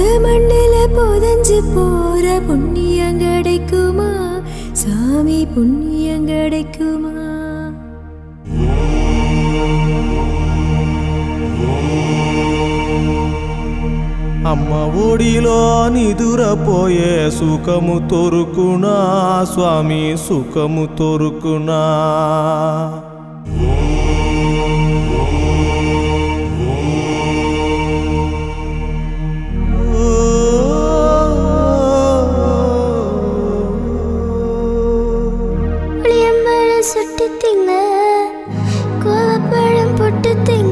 புத மண்ணில புதஞ்சு போற புண்ணியம் கிடைக்குமா சாமி புண்ணியம் கிடைக்குமா? అమ్మ ఒడిలో నిదురపోయే సుఖము తొరుకునా స్వామి సుఖము తొరుకునా? சுட்டு திங்க கோவப்பழம் பொட்டு திங்க